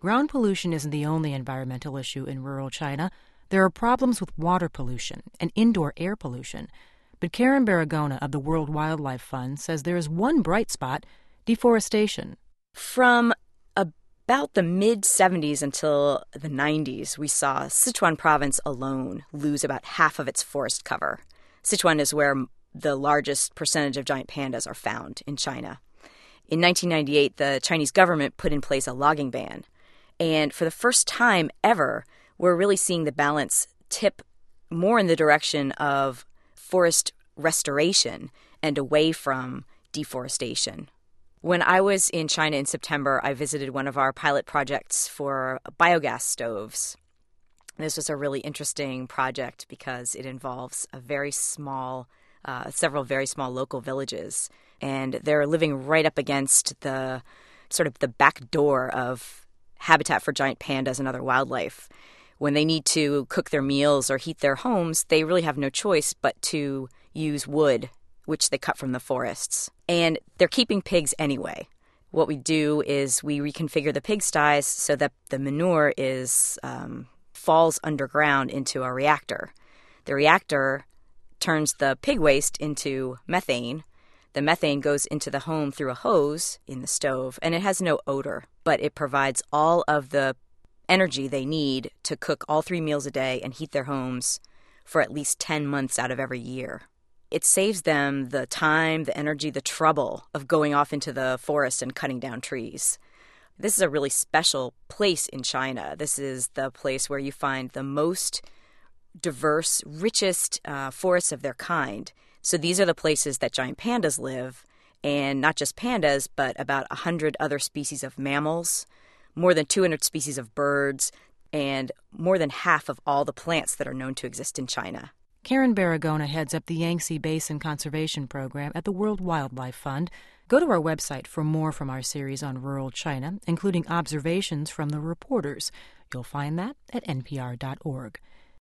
ground pollution isn't the only environmental issue in rural China. There are problems with water pollution and indoor air pollution. But Karen Barragona of the World Wildlife Fund says there is one bright spot: deforestation. From about the mid-'70s until the '90s, we saw Sichuan province alone lose about half of its forest cover. Sichuan is where the largest percentage of giant pandas are found in China. In 1998, the Chinese government put in place a logging ban. And for the first time ever, we're really seeing the balance tip more in the direction of forest restoration and away from deforestation. When I was in China in September, I visited one of our pilot projects for biogas stoves. This was a really interesting project because it involves several very small local villages, and they're living right up against the back door of habitat for giant pandas and other wildlife. When they need to cook their meals or heat their homes, they really have no choice but to use wood, which they cut from the forests. And they're keeping pigs anyway. What we do is we reconfigure the pigsties so that the manure falls underground into a reactor. The reactor turns the pig waste into methane. The methane goes into the home through a hose in the stove, and it has no odor, but it provides all of the energy they need to cook all 3 meals a day and heat their homes for at least 10 months out of every year. It saves them the time, the energy, the trouble of going off into the forest and cutting down trees. This is a really special place in China. This is the place where you find the most diverse, richest forests of their kind. So these are the places that giant pandas live, and not just pandas, but about 100 other species of mammals, more than 200 species of birds, and more than half of all the plants that are known to exist in China. Karen Barragona heads up the Yangtze Basin Conservation Program at the World Wildlife Fund. Go to our website for more from our series on rural China, including observations from the reporters. You'll find that at npr.org.